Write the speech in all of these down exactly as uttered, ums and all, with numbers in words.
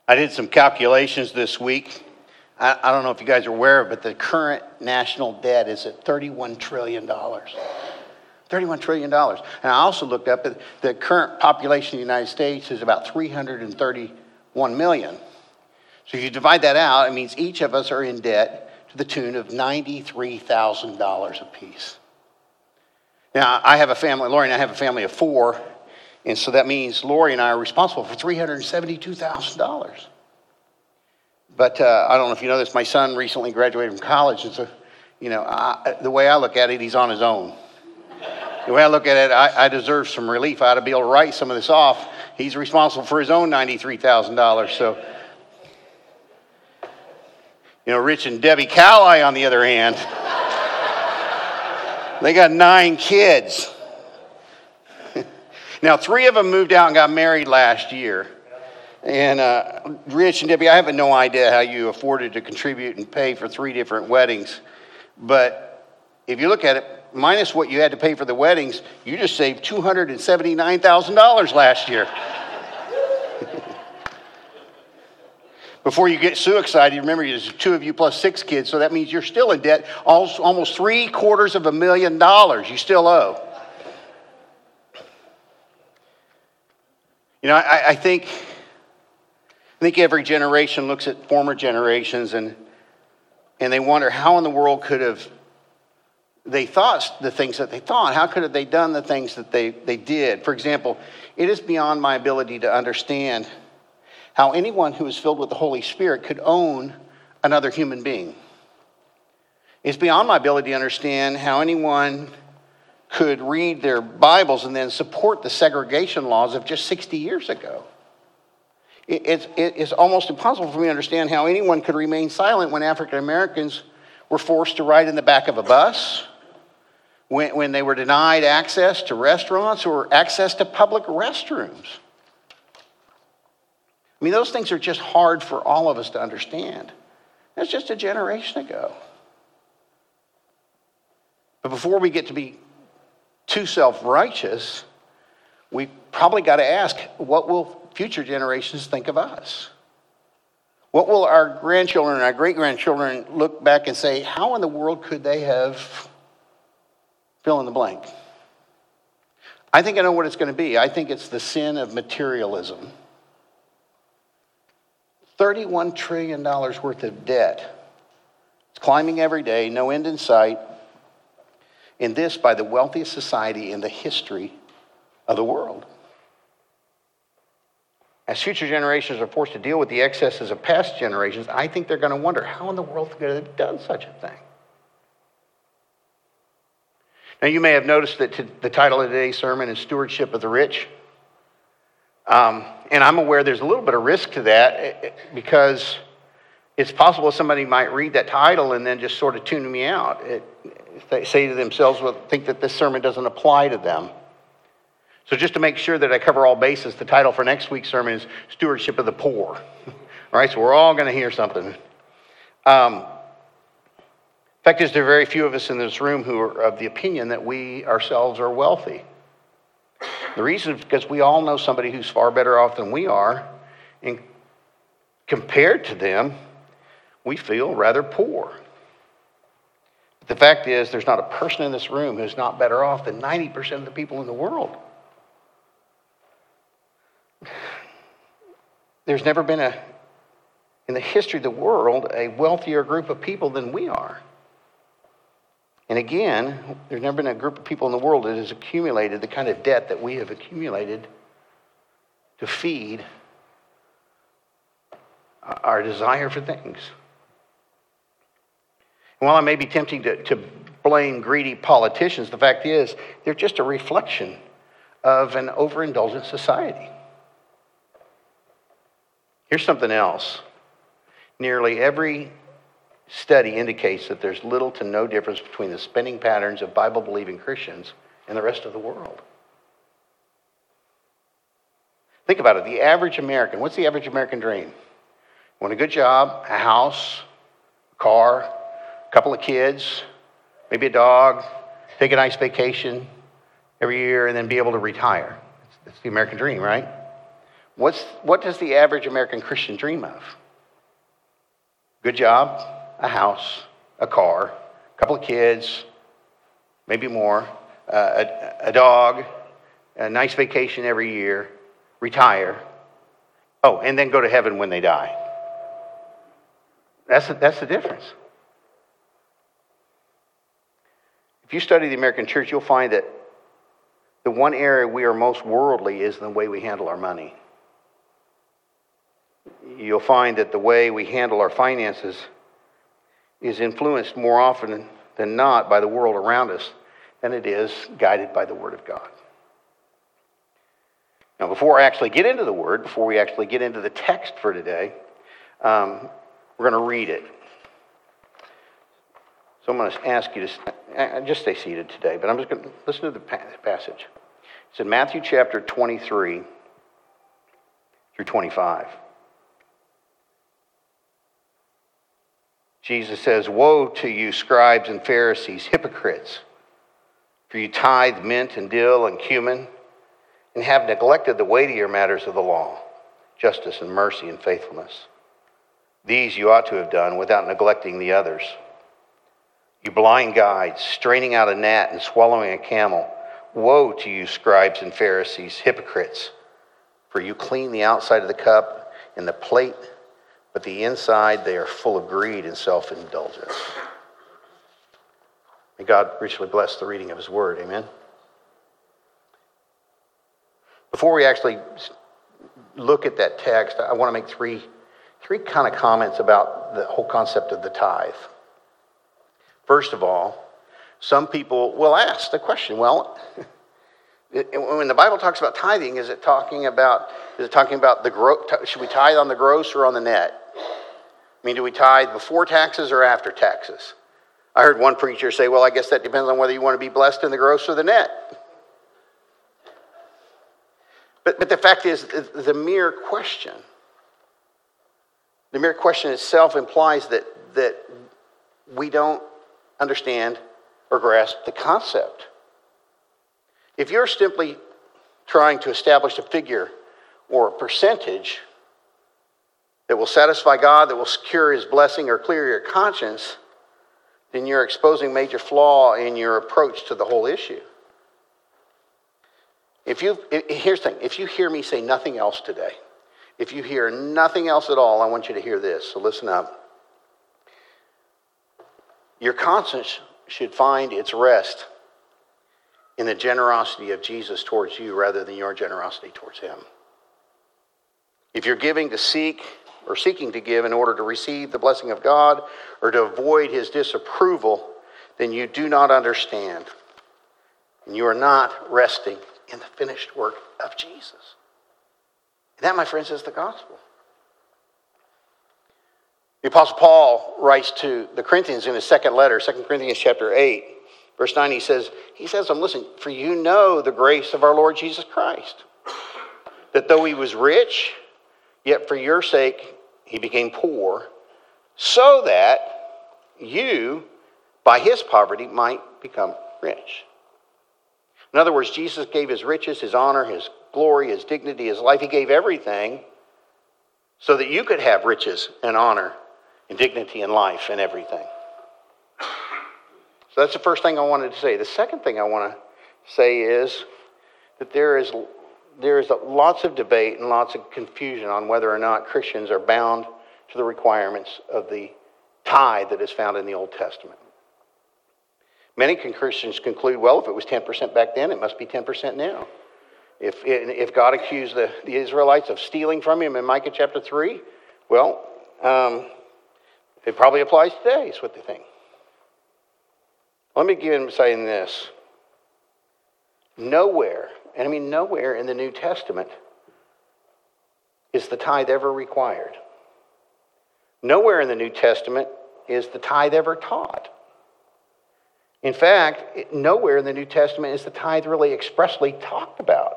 I did some calculations this week. I, I don't know if you guys are aware, but the current national debt is at thirty-one trillion dollars. thirty-one trillion dollars. And I also looked up at the current population of the United States is about three hundred thirty-one million. So if you divide that out, it means each of us are in debt to the tune of ninety-three thousand dollars apiece. Now, I have a family, Lori and I have a family of four, and so that means Lori and I are responsible for three hundred seventy-two thousand dollars. But uh, I don't know if you know this, my son recently graduated from college, and so, you know, I, the way I look at it, he's on his own. The way I look at it, I, I deserve some relief. I ought to be able to write some of this off. He's responsible for his own ninety-three thousand dollars, so. You know, Rich and Debbie Cowley, on the other hand, they got nine kids. Now, three of them moved out and got married last year. And uh, Rich and Debbie, I have no idea how you afforded to contribute and pay for three different weddings. But if you look at it, minus what you had to pay for the weddings, you just saved two hundred seventy-nine thousand dollars last year. Before you get so excited, remember there's two of you plus six kids, so that means you're still in debt, almost three quarters of a million dollars you still owe. You know, I, I think I think every generation looks at former generations and and they wonder how in the world could have they thought the things that they thought. How could have they done the things that they, they did? For example, it is beyond my ability to understand how anyone who is filled with the Holy Spirit could own another human being. It's beyond my ability to understand how anyone could read their Bibles and then support the segregation laws of just sixty years ago. It, it's, it, it's almost impossible for me to understand how anyone could remain silent when African Americans were forced to ride in the back of a bus, when, when they were denied access to restaurants or access to public restrooms. I mean, those things are just hard for all of us to understand. That's just a generation ago. But before we get to be too self-righteous, we probably got to ask, what will future generations think of us? What will our grandchildren and our great-grandchildren look back and say, how in the world could they have fill in the blank? I think I know what it's going to be. I think it's the sin of materialism. thirty-one trillion dollars worth of debt. It's climbing every day, no end in sight. And this by the wealthiest society in the history of the world. As future generations are forced to deal with the excesses of past generations, I think they're going to wonder, how in the world could they have done such a thing? Now, you may have noticed that the title of today's sermon is Stewardship of the Rich. Um, and I'm aware there's a little bit of risk to that because it's possible somebody might read that title and then just sort of tune me out. It, they say to themselves, well, think that this sermon doesn't apply to them. So just to make sure that I cover all bases, the title for next week's sermon is Stewardship of the Poor. All right, so we're all going to hear something. Um, fact is, there are very few of us in this room who are of the opinion that we ourselves are wealthy. The reason is because we all know somebody who's far better off than we are, and compared to them, we feel rather poor. But the fact is, there's not a person in this room who's not better off than ninety percent of the people in the world. There's never been a, in the history of the world, a wealthier group of people than we are. And again, there's never been a group of people in the world that has accumulated the kind of debt that we have accumulated to feed our desire for things. And while it may be tempting to, to blame greedy politicians, the fact is they're just a reflection of an overindulgent society. Here's something else. Nearly every study indicates that there's little to no difference between the spending patterns of Bible-believing Christians and the rest of the world. Think about it. The average American, what's the average American dream? Want a good job, a house, a car, a couple of kids, maybe a dog, take a nice vacation every year, and then be able to retire. That's the American dream, right? What's, what does the average American Christian dream of? Good job, a house, a car, a couple of kids, maybe more, uh, a, a dog, a nice vacation every year, retire. Oh, and then go to heaven when they die. That's the, that's the difference. If you study the American church, you'll find that the one area we are most worldly is the way we handle our money. You'll find that the way we handle our finances is influenced more often than not by the world around us than it is guided by the Word of God. Now, before I actually get into the Word, before we actually get into the text for today, um, we're going to read it. So I'm going to ask you to just stay seated today, but I'm just going to listen to the passage. It's in Matthew chapter twenty-three through twenty-five. Jesus says, "Woe to you, scribes and Pharisees, hypocrites! For you tithe mint and dill and cumin, and have neglected the weightier matters of the law, justice and mercy and faithfulness. These you ought to have done without neglecting the others. You blind guides, straining out a gnat and swallowing a camel. Woe to you, scribes and Pharisees, hypocrites! For you clean the outside of the cup and the plate, but the inside they are full of greed and self-indulgence." May God richly bless the reading of His Word. Amen. Before we actually look at that text, I want to make three, three kind of comments about the whole concept of the tithe. First of all, some people will ask the question, well, when the Bible talks about tithing, is it talking about is it talking about the gross? Should we tithe on the gross or on the net? I mean, do we tithe before taxes or after taxes? I heard one preacher say, well, I guess that depends on whether you want to be blessed in the gross or the net. But, but the fact is, the mere question, the mere question itself implies that, that we don't understand or grasp the concept. If you're simply trying to establish a figure or a percentage that will satisfy God, that will secure His blessing or clear your conscience, then you're exposing major flaw in your approach to the whole issue. If you, here's the thing, if you hear me say nothing else today, if you hear nothing else at all, I want you to hear this, so listen up. Your conscience should find its rest in the generosity of Jesus towards you rather than your generosity towards Him. If you're giving to seek or seeking to give in order to receive the blessing of God or to avoid His disapproval, then you do not understand. And you are not resting in the finished work of Jesus. And that, my friends, is the gospel. The Apostle Paul writes to the Corinthians in his second letter, Second Corinthians chapter eight, verse nine, he says, he says to them, listen, for you know the grace of our Lord Jesus Christ, that though He was rich, yet for your sake He became poor, so that you, by His poverty, might become rich. In other words, Jesus gave His riches, His honor, His glory, His dignity, His life. He gave everything so that you could have riches and honor and dignity and life and everything. So that's the first thing I wanted to say. The second thing I want to say is that there is there is lots of debate and lots of confusion on whether or not Christians are bound to the requirements of the tithe that is found in the Old Testament. Many Christians conclude, well, if it was ten percent back then, it must be ten percent now. If if God accused the, the Israelites of stealing from Him in Micah chapter three, well, um, it probably applies today, is what they think. Let me begin by saying this. Nowhere, and I mean nowhere in the New Testament is the tithe ever required. Nowhere in the New Testament is the tithe ever taught. In fact, nowhere in the New Testament is the tithe really expressly talked about.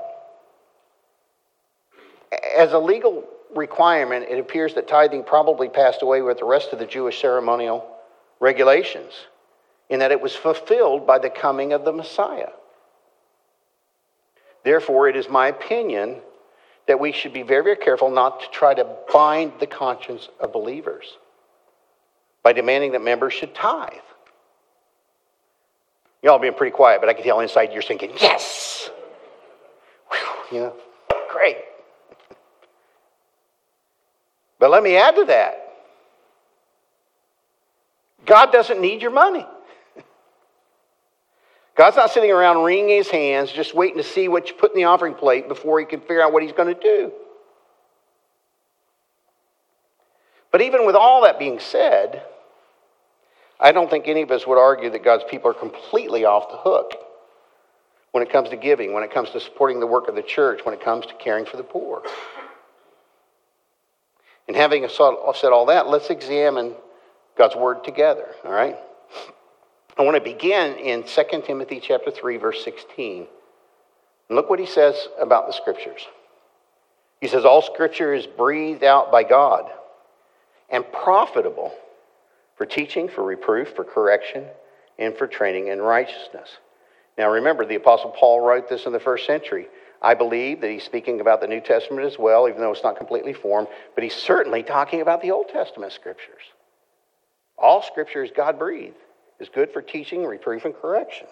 As a legal requirement, it appears that tithing probably passed away with the rest of the Jewish ceremonial regulations, in that it was fulfilled by the coming of the Messiah. Therefore, it is my opinion that we should be very, very careful not to try to bind the conscience of believers by demanding that members should tithe. Y'all being pretty quiet, but I can tell inside you're thinking, yes! Whew, you know, great. But let me add to that. God doesn't need your money. God's not sitting around wringing his hands, just waiting to see what you put in the offering plate before he can figure out what he's going to do. But even with all that being said, I don't think any of us would argue that God's people are completely off the hook when it comes to giving, when it comes to supporting the work of the church, when it comes to caring for the poor. And having said all that, let's examine God's word together, all right? I want to begin in Second Timothy chapter three, verse sixteen. And look what he says about the scriptures. He says, all scripture is breathed out by God and profitable for teaching, for reproof, for correction, and for training in righteousness. Now remember, the Apostle Paul wrote this in the first century. I believe that he's speaking about the New Testament as well, even though it's not completely formed, but he's certainly talking about the Old Testament scriptures. All scripture is God-breathed. Is good for teaching, reproof, and correction.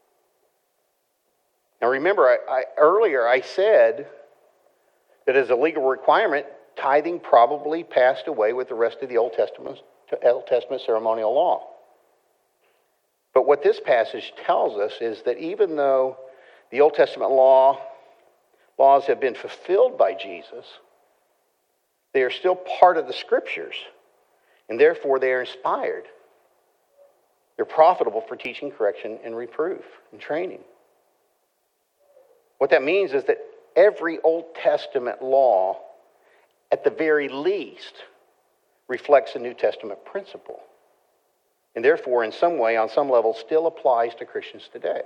Now remember, I, I, earlier I said that as a legal requirement, tithing probably passed away with the rest of the Old Testament, Old Testament ceremonial law. But what this passage tells us is that even though the Old Testament law laws have been fulfilled by Jesus, they are still part of the scriptures, and therefore they are inspired. They're profitable for teaching, correction, and reproof, and training. What that means is that every Old Testament law, at the very least, reflects a New Testament principle. And therefore, in some way, on some level, still applies to Christians today.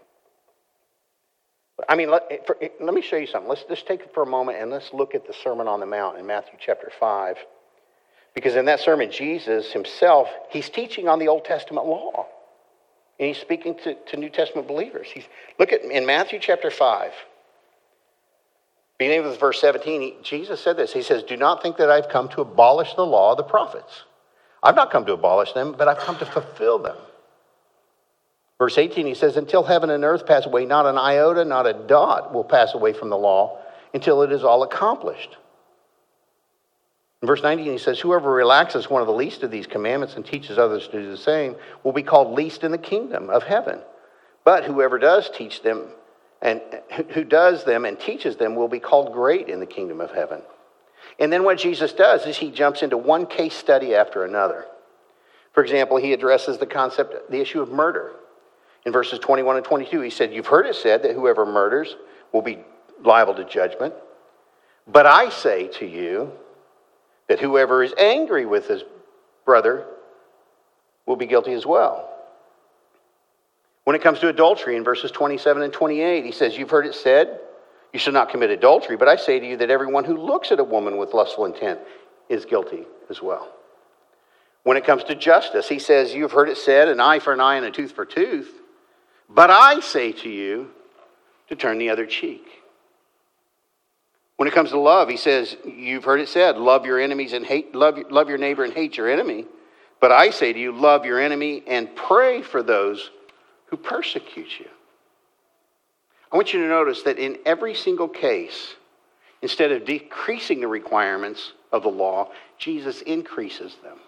I mean, let, for, let me show you something. Let's just take it for a moment and let's look at the Sermon on the Mount in Matthew chapter five. Because in that sermon, Jesus himself, he's teaching on the Old Testament law. And he's speaking to, to New Testament believers. He's, look at in Matthew chapter five, beginning with verse seventeen, he, Jesus said this. He says, do not think that I've come to abolish the law of the prophets. I've not come to abolish them, but I've come to fulfill them. Verse eighteen, he says, until heaven and earth pass away, not an iota, not a dot will pass away from the law until it is all accomplished. In verse nineteen, he says, whoever relaxes one of the least of these commandments and teaches others to do the same will be called least in the kingdom of heaven. But whoever does teach them and who does them and teaches them will be called great in the kingdom of heaven. And then what Jesus does is he jumps into one case study after another. For example, he addresses the concept, the issue of murder. In verses twenty-one and twenty-two, he said, you've heard it said that whoever murders will be liable to judgment. But I say to you that whoever is angry with his brother will be guilty as well. When it comes to adultery, in verses twenty-seven and twenty-eight, he says, you've heard it said, you should not commit adultery, but I say to you that everyone who looks at a woman with lustful intent is guilty as well. When it comes to justice, he says, you've heard it said, an eye for an eye and a tooth for a tooth, but I say to you to turn the other cheek. When it comes to love, he says, you've heard it said, love your enemies and hate, love, love your neighbor and hate your enemy. But I say to you, love your enemy and pray for those who persecute you. I want you to notice that in every single case, instead of decreasing the requirements of the law, Jesus increases them.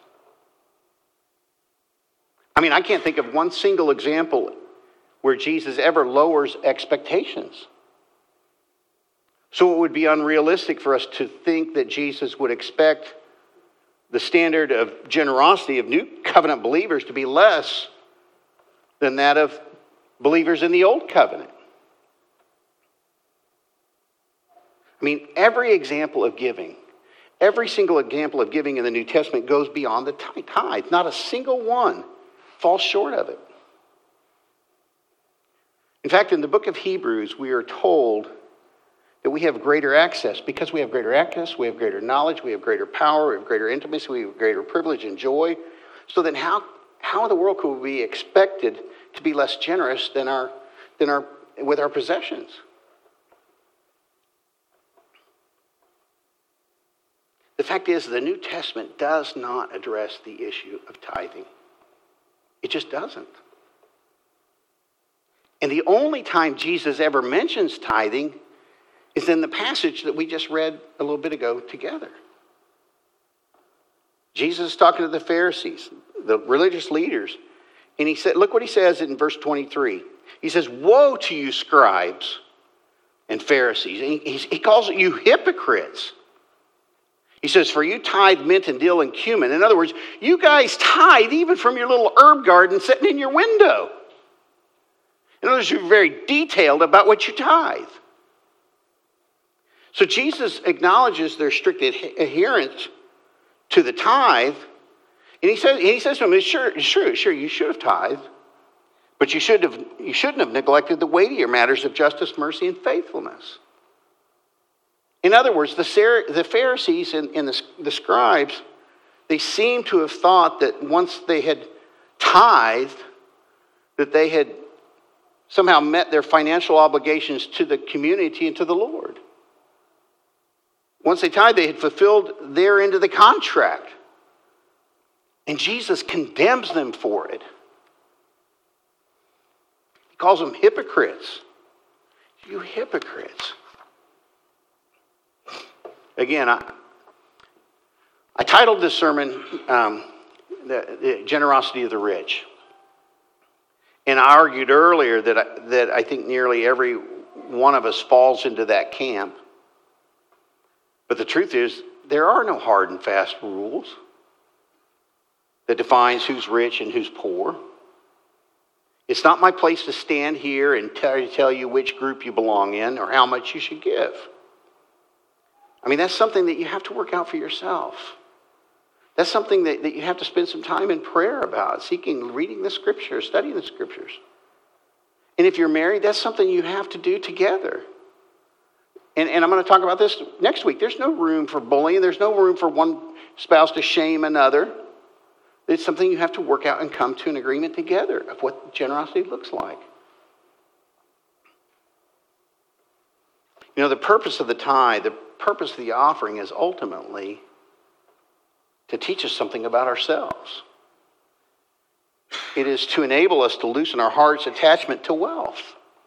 I mean, I can't think of one single example where Jesus ever lowers expectations. So it would be unrealistic for us to think that Jesus would expect the standard of generosity of new covenant believers to be less than that of believers in the old covenant. I mean, every example of giving, every single example of giving in the New Testament goes beyond the tithe. Not a single one falls short of it. In fact, in the book of Hebrews, we are told that we have greater access. Because we have greater access, we have greater knowledge, we have greater power, we have greater intimacy, we have greater privilege and joy. So then how, how in the world could we be expected to be less generous than our, than our, with our possessions? The fact is, the New Testament does not address the issue of tithing. It just doesn't. And the only time Jesus ever mentions tithing is in the passage that we just read a little bit ago together. Jesus is talking to the Pharisees, the religious leaders, and he said, look what he says in verse twenty-three. He says, "Woe to you, scribes and Pharisees." And he, he calls it you hypocrites. He says, "For you tithe mint and dill and cumin." In other words, you guys tithe even from your little herb garden sitting in your window. In other words, you're very detailed about what you tithe. So Jesus acknowledges their strict adherence to the tithe. And he says, and he says to them, it's sure, it's true, sure, you should have tithed, but you, should have, you shouldn't have neglected the weightier matters of justice, mercy, and faithfulness. In other words, the, the Pharisees and, and the, the scribes, they seem to have thought that once they had tithed, that they had somehow met their financial obligations to the community and to the Lord. Once they tithed, they had fulfilled their end of the contract. And Jesus condemns them for it. He calls them hypocrites. You hypocrites. Again, I, I titled this sermon, um, the, the Generosity of the Rich. And I argued earlier that I, that I think nearly every one of us falls into that camp. But the truth is, there are no hard and fast rules that defines who's rich and who's poor. It's not my place to stand here and tell, tell you which group you belong in or how much you should give. I mean, that's something that you have to work out for yourself. That's something that, that you have to spend some time in prayer about, seeking, reading the scriptures, studying the scriptures. And if you're married, that's something you have to do together. And, and I'm going to talk about this next week. There's no room for bullying. There's no room for one spouse to shame another. It's something you have to work out and come to an agreement together of what generosity looks like. You know, the purpose of the tithe, the purpose of the offering is ultimately to teach us something about ourselves. It is to enable us to loosen our heart's attachment to wealth.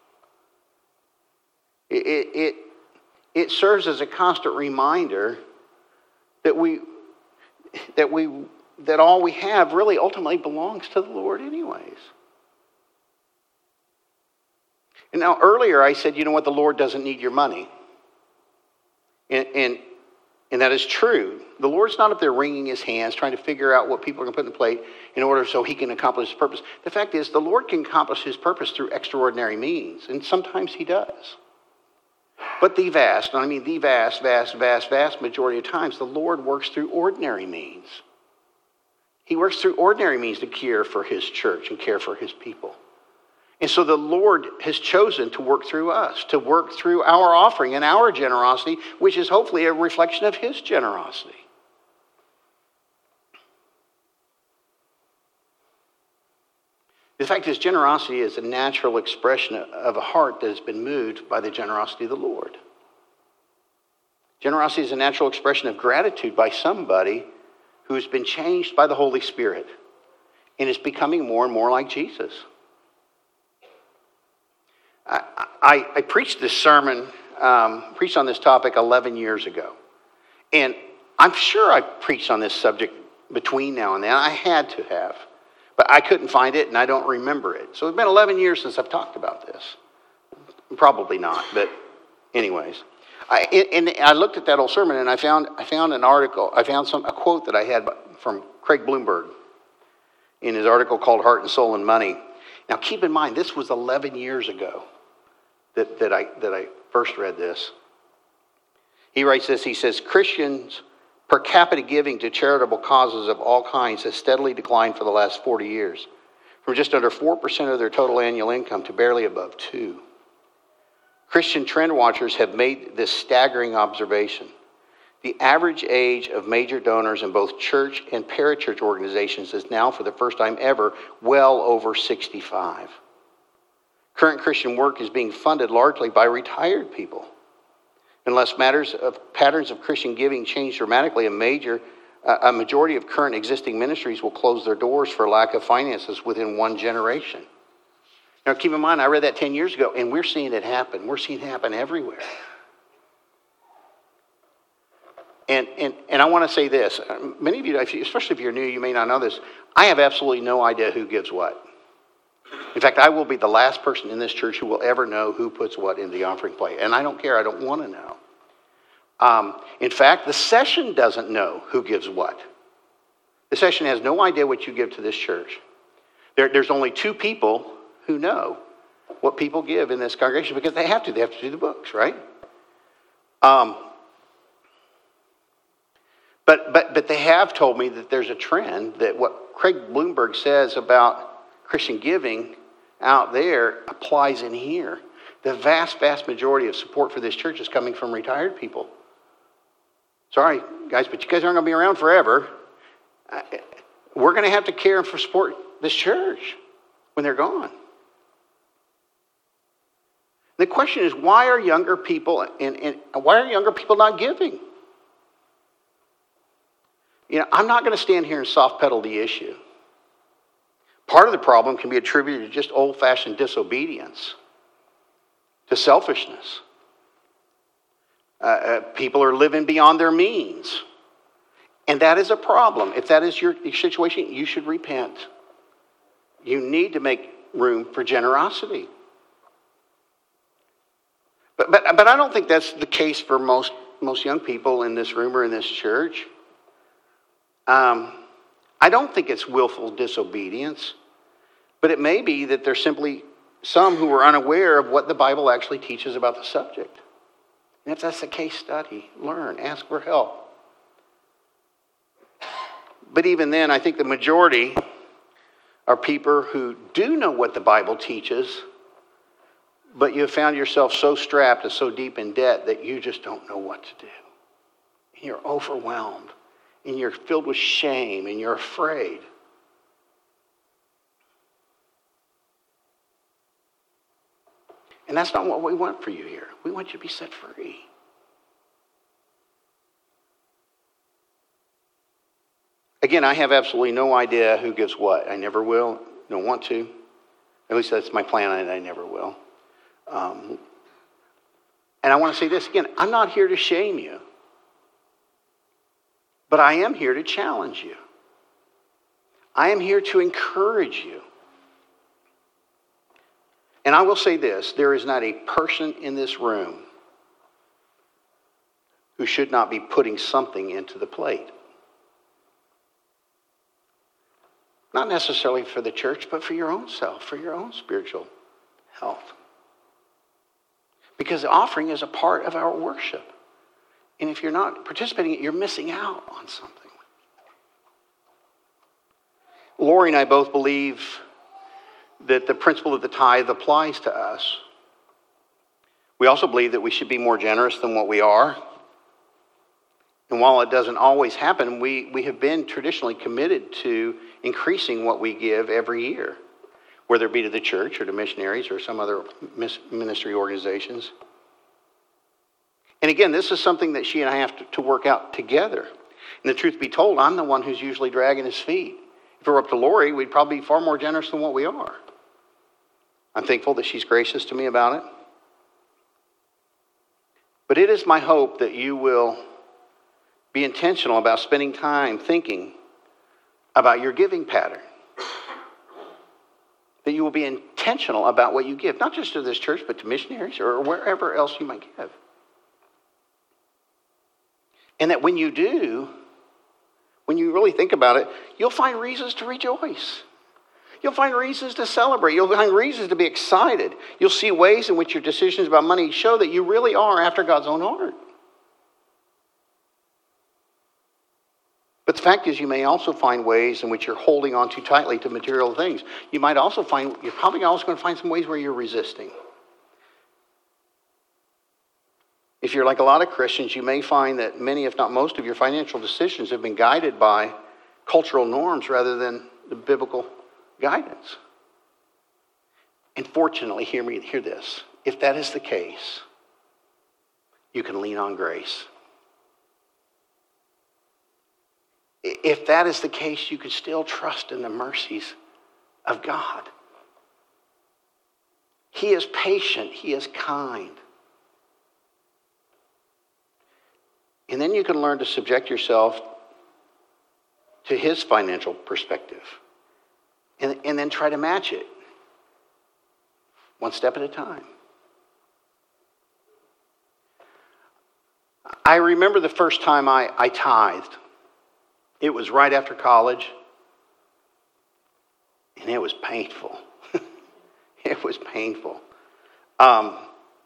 It, it, it, it serves as a constant reminder that we, that we, that all we have really ultimately belongs to the Lord anyways. And now earlier I said, you know what, the Lord doesn't need your money. And, and, and that is true. The Lord's not up there wringing his hands trying to figure out what people are going to put in the plate in order so he can accomplish his purpose. The fact is, the Lord can accomplish his purpose through extraordinary means, and sometimes he does. But the vast, and I mean the vast, vast, vast, vast majority of times, the Lord works through ordinary means. He works through ordinary means to care for his church and care for his people. And so the Lord has chosen to work through us, to work through our offering and our generosity, which is hopefully a reflection of his generosity. The fact is, generosity is a natural expression of a heart that has been moved by the generosity of the Lord. Generosity is a natural expression of gratitude by somebody who has been changed by the Holy Spirit and is becoming more and more like Jesus. I, I, I preached this sermon, um, preached on this topic eleven years ago. And I'm sure I preached on this subject between now and then. I had to have. But I couldn't find it, and I don't remember it. So it's been eleven years since I've talked about this. Probably not, but anyways. I, and I looked at that old sermon, and I found I found an article. I found some a quote that I had from Craig Bloomberg in his article called Heart and Soul and Money. Now, keep in mind, this was eleven years ago that, that, I, that I first read this. He writes this, he says, Christians' per capita giving to charitable causes of all kinds has steadily declined for the last forty years, from just under four percent of their total annual income to barely above two. Christian trend watchers have made this staggering observation. The average age of major donors in both church and parachurch organizations is now, for the first time ever, well over sixty-five. Current Christian work is being funded largely by retired people. Unless matters of patterns of Christian giving change dramatically, a major, uh, a majority of current existing ministries will close their doors for lack of finances within one generation. Now, keep in mind, I read that ten years ago, and we're seeing it happen. We're seeing it happen everywhere. And, and, and I want to say this. Many of you, especially if you're new, you may not know this. I have absolutely no idea who gives what. In fact, I will be the last person in this church who will ever know who puts what in the offering plate. And I don't care. I don't want to know. Um, in fact, the session doesn't know who gives what. The session has no idea what you give to this church. There, there's only two people who know what people give in this congregation because they have to. They have to do the books, right? Um, but, but, but they have told me that there's a trend that what Craig Bloomberg says about Christian giving out there applies in here. The vast, vast majority of support for this church is coming from retired people. Sorry, guys, but you guys aren't going to be around forever. We're going to have to care and support this church when they're gone. The question is, why are younger people and, and why are younger people not giving? You know, I'm not going to stand here and soft pedal the issue. Part of the problem can be attributed to just old-fashioned disobedience, to selfishness. Uh, uh, people are living beyond their means. And that is a problem. If that is your situation, you should repent. You need to make room for generosity. But, but, but I don't think that's the case for most, most young people in this room or in this church. Um, I don't think it's willful disobedience, but it may be that there's simply some who are unaware of what the Bible actually teaches about the subject. And if that's a case study, learn, ask for help. But even then, I think the majority are people who do know what the Bible teaches, but you have found yourself so strapped and so deep in debt that you just don't know what to do. And you're overwhelmed. And you're filled with shame, and you're afraid. And that's not what we want for you here. We want you to be set free. Again, I have absolutely no idea who gives what. I never will. Don't want to. At least that's my plan, and I never will. Um, and I want to say this again. I'm not here to shame you. But I am here to challenge you. I am here to encourage you. And I will say this, there is not a person in this room who should not be putting something into the plate. Not necessarily for the church, but for your own self, for your own spiritual health. Because the offering is a part of our worship. And if you're not participating, you're missing out on something. Lori and I both believe that the principle of the tithe applies to us. We also believe that we should be more generous than what we are. And while it doesn't always happen, we, we have been traditionally committed to increasing what we give every year, whether it be to the church or to missionaries or some other ministry organizations. And again, this is something that she and I have to, to work out together. And the truth be told, I'm the one who's usually dragging his feet. If it were up to Lori, we'd probably be far more generous than what we are. I'm thankful that she's gracious to me about it. But it is my hope that you will be intentional about spending time thinking about your giving pattern. That you will be intentional about what you give, not just to this church, but to missionaries or wherever else you might give. And that when you do, when you really think about it, you'll find reasons to rejoice. You'll find reasons to celebrate. You'll find reasons to be excited. You'll see ways in which your decisions about money show that you really are after God's own heart. But the fact is, you may also find ways in which you're holding on too tightly to material things. You might also find, you're probably also going to find some ways where you're resisting. If you're like a lot of Christians, you may find that many, if not most, of your financial decisions have been guided by cultural norms rather than the biblical guidance. And fortunately, hear me, hear this. If that is the case, you can lean on grace. If that is the case, you can still trust in the mercies of God. He is patient. He is kind. And then you can learn to subject yourself to his financial perspective. And, and then try to match it. One step at a time. I remember the first time I, I tithed. It was right after college. And it was painful. It was painful. Um,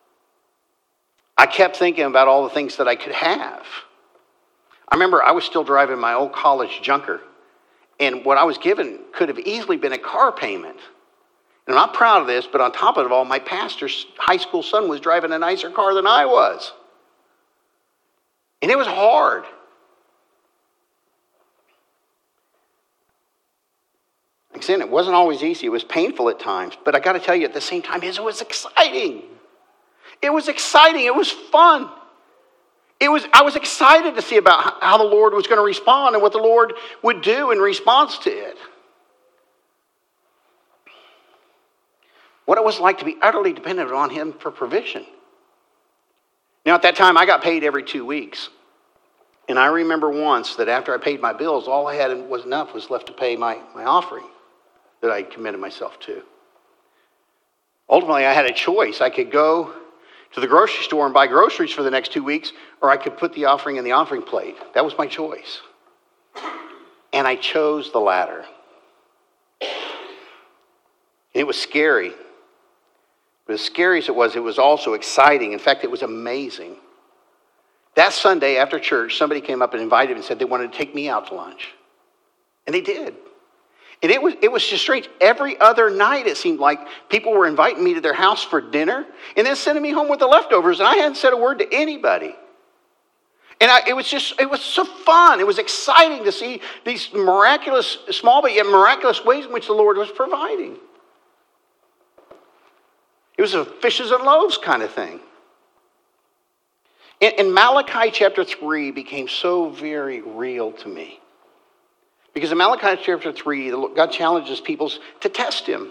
I kept thinking about all the things that I could have. I remember I was still driving my old college junker. And what I was given could have easily been a car payment. And I'm not proud of this, but on top of it all, my pastor's high school son was driving a nicer car than I was. And it was hard. Like I said, it wasn't always easy. It was painful at times. But I got to tell you, at the same time, it was exciting. It was exciting. It was fun. It was. I was excited to see about how the Lord was going to respond and what the Lord would do in response to it. What it was like to be utterly dependent on him for provision. Now, at that time, I got paid every two weeks. And I remember once that after I paid my bills, all I had was enough was left to pay my, my offering that I committed myself to. Ultimately, I had a choice. I could go to the grocery store and buy groceries for the next two weeks, or I could put the offering in the offering plate. That was my choice. And I chose the latter. It was scary. But as scary as it was, it was also exciting. In fact, it was amazing. That Sunday after church, somebody came up and invited me and said they wanted to take me out to lunch. And they did. And it was it was just strange. Every other night, it seemed like people were inviting me to their house for dinner and then sending me home with the leftovers. And I hadn't said a word to anybody. And I, it was just, it was so fun. It was exciting to see these miraculous, small but yet miraculous ways in which the Lord was providing. It was a fishes and loaves kind of thing. And, and Malachi chapter three became so very real to me. Because in Malachi chapter three, God challenges people to test him.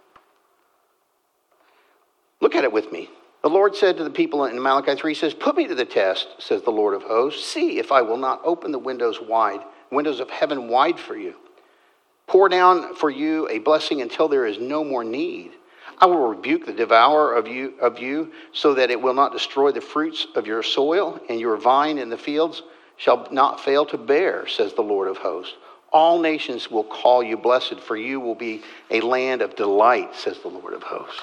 Look at it with me. The Lord said to the people in Malachi three, he says, "Put me to the test, says the Lord of hosts. See if I will not open the windows wide, windows of heaven wide for you. Pour down for you a blessing until there is no more need. I will rebuke the devourer of you, of you so that it will not destroy the fruits of your soil, and your vine in the fields shall not fail to bear, says the Lord of hosts. All nations will call you blessed, for you will be a land of delight, says the Lord of hosts."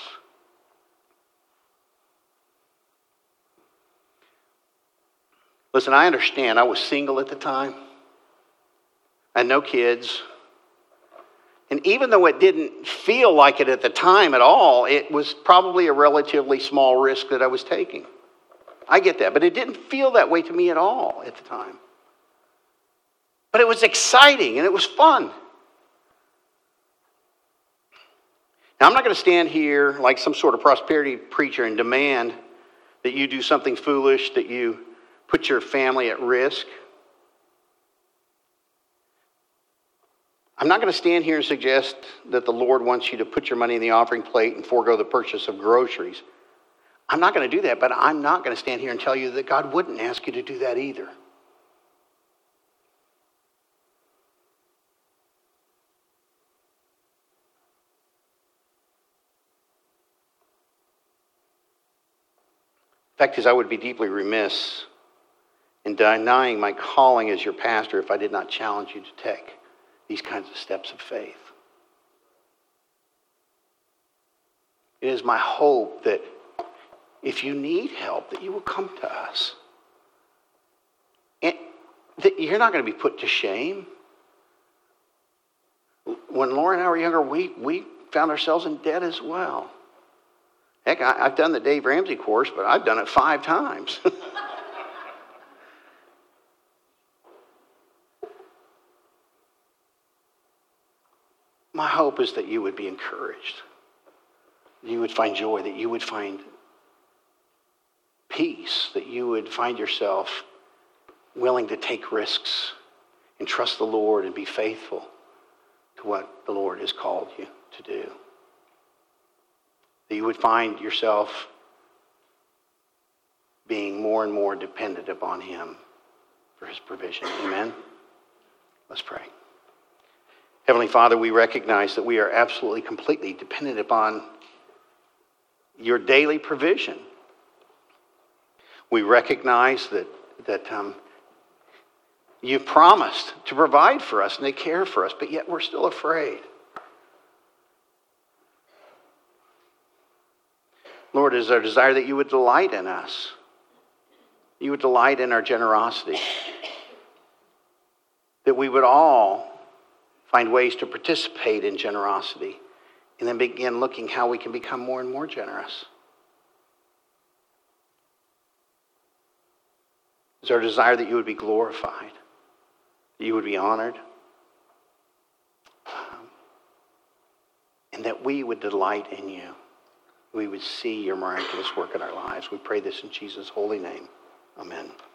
Listen, I understand. I was single at the time. I had no kids. And even though it didn't feel like it at the time at all, it was probably a relatively small risk that I was taking. I get that, but it didn't feel that way to me at all at the time. But it was exciting and it was fun. Now, I'm not going to stand here like some sort of prosperity preacher and demand that you do something foolish, that you put your family at risk. I'm not going to stand here and suggest that the Lord wants you to put your money in the offering plate and forego the purchase of groceries. I'm not going to do that, but I'm not going to stand here and tell you that God wouldn't ask you to do that either. The fact is, I would be deeply remiss in denying my calling as your pastor if I did not challenge you to take these kinds of steps of faith. It is my hope that if you need help, that you will come to us. And that you're not going to be put to shame. When Laura and I were younger, we, we found ourselves in debt as well. Heck, I, I've done the Dave Ramsey course, but I've done it five times. My hope is that you would be encouraged. You would find joy, that you would find peace, that you would find yourself willing to take risks and trust the Lord and be faithful to what the Lord has called you to do. That you would find yourself being more and more dependent upon him for his provision. Amen? Let's pray. Heavenly Father, we recognize that we are absolutely, completely dependent upon your daily provision. We recognize that, that um, you've promised to provide for us and to care for us, but yet we're still afraid. Lord, it is our desire that you would delight in us. You would delight in our generosity. That we would all find ways to participate in generosity and then begin looking how we can become more and more generous. It's our desire that you would be glorified, that you would be honored, um, and that we would delight in you. We would see your miraculous work in our lives. We pray this in Jesus' holy name. Amen.